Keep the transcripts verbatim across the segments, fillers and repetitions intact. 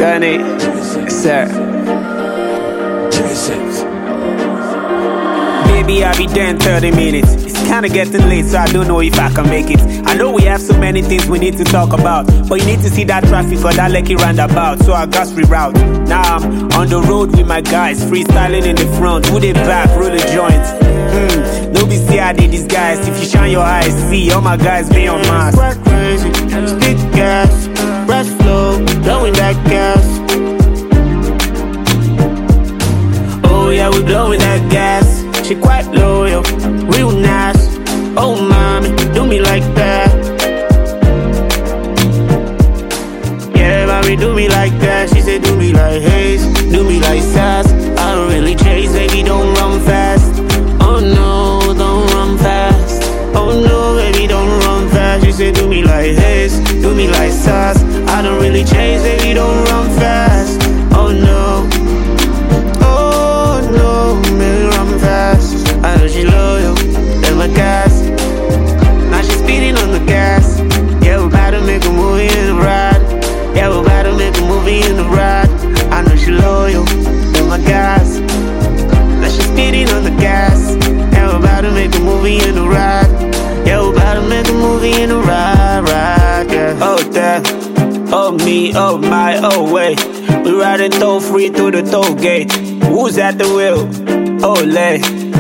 Gunny, sir. Baby, I'll be there in thirty minutes. It's kinda getting late, so I don't know if I can make it. I know we have so many things we need to talk about, but you need to see that traffic for that Lekki roundabout, so I got reroute. Now I'm on the road with my guys, freestyling in the front, with the back, roll the joints. Hmm, no be see how they disguise. If you shine your eyes, see all my guys be on mask. Quite crazy, stick gas, press flow, blowing that gas. Oh yeah, we blowing that gas. She quite loyal, real nice. Oh mommy, do me like that. Yeah, mommy, do me like that. She said do me like Haze, do me like Sass. I don't really chase, baby, don't run fast. Oh no, don't run fast. Oh no, baby, don't run fast. She said do me like Haze, do me like Sass. I don't really chase, baby, don't run fast. Oh no. I know she loyal, that's my gas. Now she speeding on the gas. Yeah, we about to make a movie in the ride. Yeah, we about to make a movie in the ride. I know she loyal, that's my gas. Now she speeding on the gas. Yeah, we about to make a movie in the ride. Yeah, we about to make a movie in the ride, ride, yeah. Oh damn, oh me, oh my, oh wait. We riding toll free through the toll gate. Who's at the wheel? Oh lay.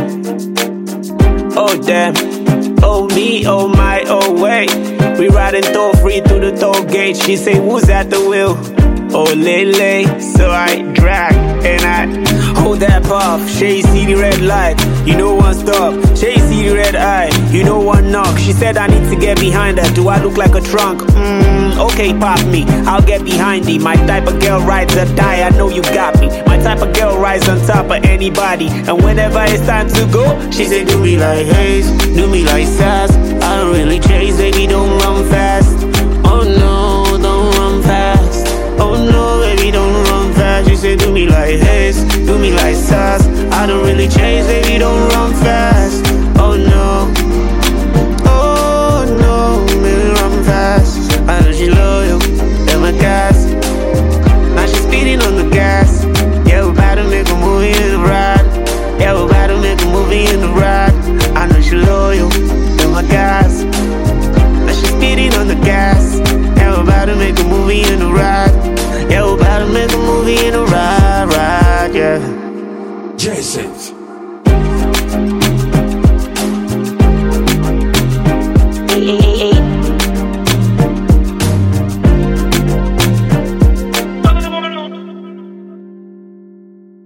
Oh damn, oh me, oh my, oh wait. We riding toll free through the toll gate. She say, who's at the wheel? Oh lele, so I drag and I hold that puff. She see the red light, you know one stop. She see the red eye, you know one knock. She said I need to get behind her. Do I look like a trunk? Mmm, okay, pop me, I'll get behind thee. My type of girl rides or die, I know you got me. My type of girl rides on top of anybody. And whenever it's time to go, she say do me like Haze, do me like Sass. I don't really chase, baby, don't run fast. Oh no, don't run fast. Oh no, baby, don't run fast. She say do me like Haze, do me like Sass. I don't really chase, baby, don't run fast. Oh no, oh no, baby, run fast. I know she loyal, that's my gas. Now she speeding on the gas. Yeah, we about to make a movie in the ride. Yeah, we about to make a movie in the ride. I know she loyal, that's my gas. Now she speeding on the gas. Yeah, we about to make a movie in the ride. Yeah, we about to make a movie in the ride, ride, yeah. J six.